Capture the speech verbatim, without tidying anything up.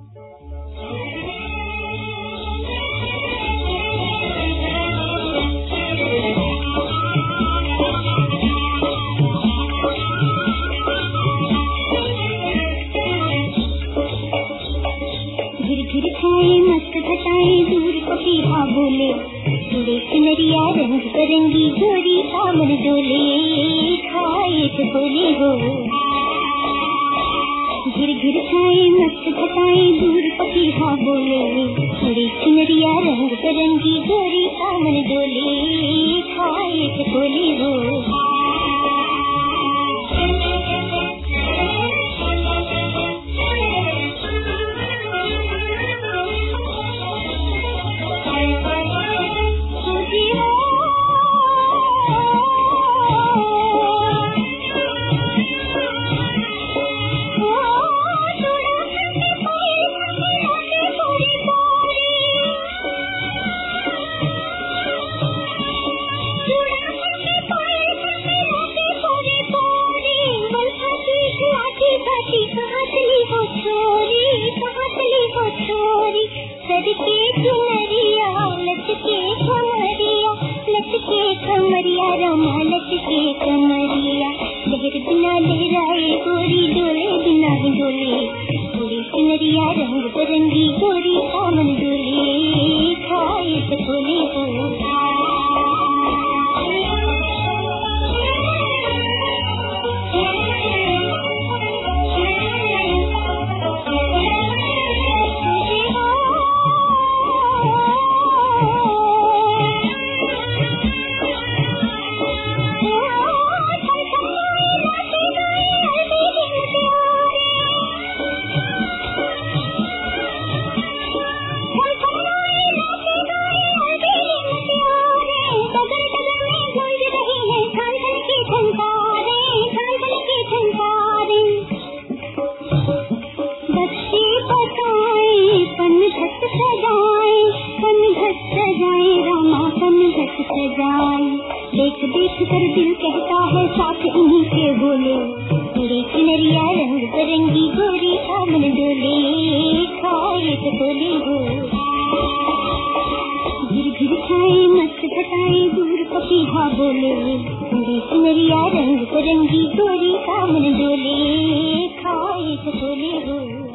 घिर खाए मस्त घटाए दूर पपीहा बोले, जुड़े किनरिया रंग बिरंगी गोरी सामन डोले, खाए तो बोले हो। घिर घिर खाए मस्त घटाए दूर पपीहा बोले, जुड़े किनरिया रंग बिरंगी गोरी सामन डोले, खाए तो बोले हो। कमरिया रमा लटके कमरिया, लहर बिना लहराए गोरी डोले बिना ही डोले, थोड़ी किनरिया रंग बिरंगी गोरी सामन डोले, खाए तो बोले हो। देख देख कर दिल कहता है साथ इन्हीं के बोले, थोड़ी किनरिया रंग बिरंगी गोरी सामन डोले, खाए तो बोले हो। घिर घिर खाए मस्त घटाए दूर पपीहा बोले, थोड़ी किनरिया रंग बिरंगी गोरी सामन डोले, खाए तो बोले हो।